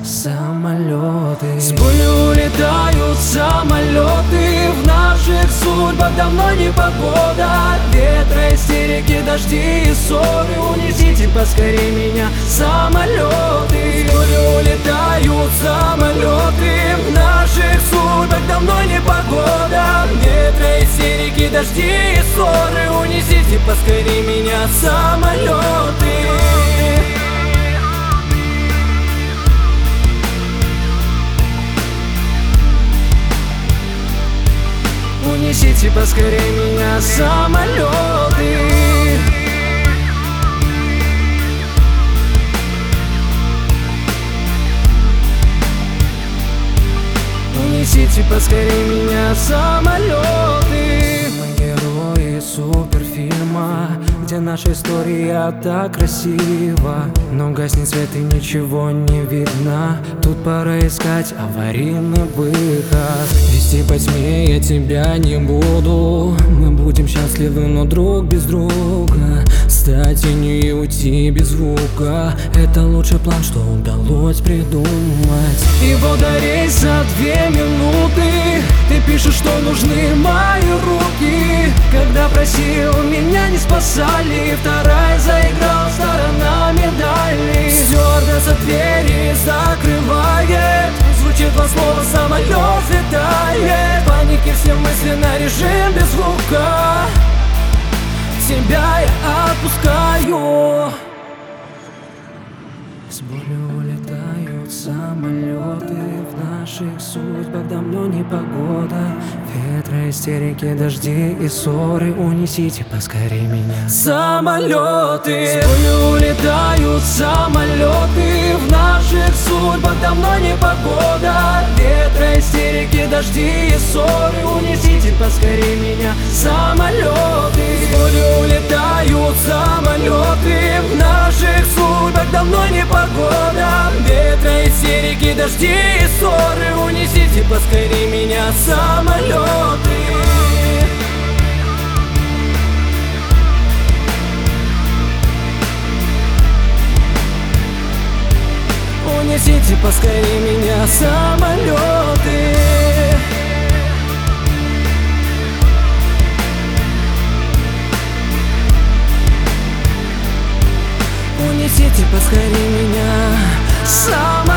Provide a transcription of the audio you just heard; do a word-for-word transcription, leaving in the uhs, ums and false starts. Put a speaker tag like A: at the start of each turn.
A: самолеты. С болью улетают самолеты. В наших судьбах давно не погода. Ветра, истерики, дожди и ссоры. Унесите поскорей меня самолеты. С болью улетают самолеты. В наших судьбах давно не погода. Ветра, истерики, дожди и ссоры. Унесите поскорей меня самолеты. Унесите поскорей меня самолеты. Унесите поскорей меня самолеты. Мы герои суперфильма, где наша история так красива. Но гаснет свет и ничего не видно. Тут пора искать аварийный выход. Вести по тьме я тебя не буду. Мы будем счастливы, но друг без друга. Стать тенью и уйти без звука. Это лучший план, что удалось придумать. И вот до рейса две минуты. Ты пишешь, что нужны мои руки. Когда просил, меня не спасали. Вторая заиграл сторонами дальних. Стюардесса двери закрывает. Звучит два слова, самолет взлетает. В панике все мысли на режим без звука. Тебя я отпускаю. С болью улетают самолеты. В наших судьбах давно не погода. Ветра, истерики, дожди и ссоры. Унесите поскорей меня самолеты. С болью улетают самолеты. В наших судьбах давно не погода. Ветра, истерики, дожди и ссоры. Унесите поскорей меня самолеты. С болью улетают самолеты. В наших судьбах давно не погода. Ветра, истерики, дожди и ссоры. Унесите поскорей меня самолеты. Унесите поскорей меня самолеты. Унесите поскорей меня самолеты.